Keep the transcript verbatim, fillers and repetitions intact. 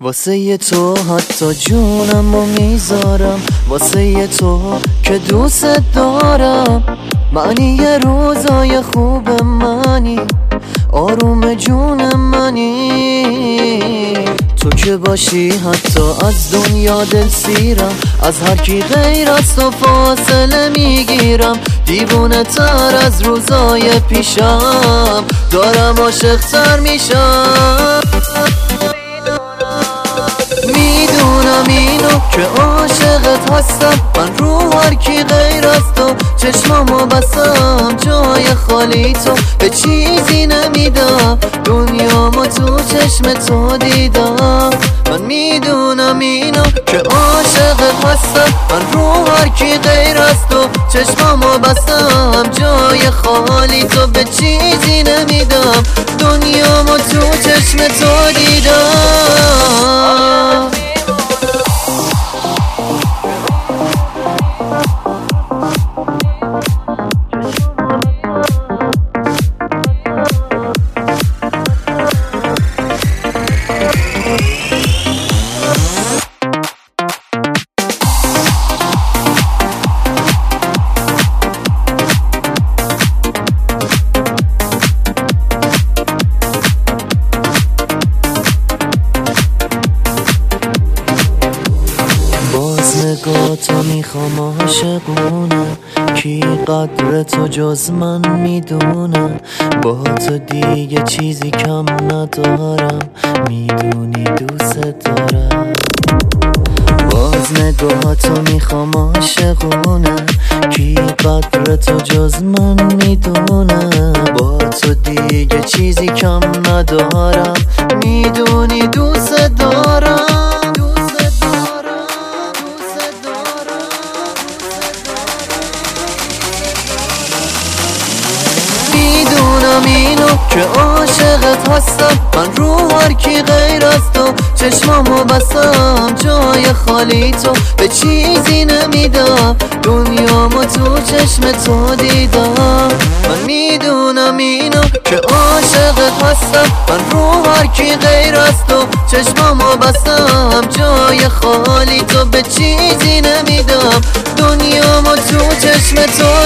واسه ی تو حتی جونم رو میذارم، واسه ی تو که دوست دارم. معنی یه روزای خوب منی، آروم جون منی. تو که باشی حتی از دنیا دل سیرم، از هر کی غیر از تو فاصله میگیرم. دیوونه تر از روزای پیشم، دارم عاشق تر میشم. میدونم اینو که عاشقت هستم، من رو هر کی غیر از تو چشمامو بستم. جای خالی تو به چیزی نمیدم، دنیامو تو چشم تو دیدم. من میدونم اینو که عاشقت هستم، من رو هر کی غیر از تو چشمامو بستم. جای خالی تو به چیزی نمیدم، دنیامو تو چشم تو دیدم. نگاه تو میخوام عاشقونه، کی قدر تو جز من میدونه. با تو دیگه چیزی کم ندارم، میدونی دوست دارم. باز نگاه تو میخوام عاشقونه، کی قدر تو جز من میدونه. با تو دیگه چیزی کم ندارم، میدونی دوست دارم. میدونم اینو که عاشقت هستم، من رو هر کی غیر از تو چشمامو بستم. جای خالی تو به چیزی نمیدم، دنیامو تو چشم تو دیدم. من میدونم اینو که عاشقت هستم، من رو هر کی غیر از تو چشمامو بستم. جای خالی تو به چیزی نمیدم، دنیامو تو چشم تو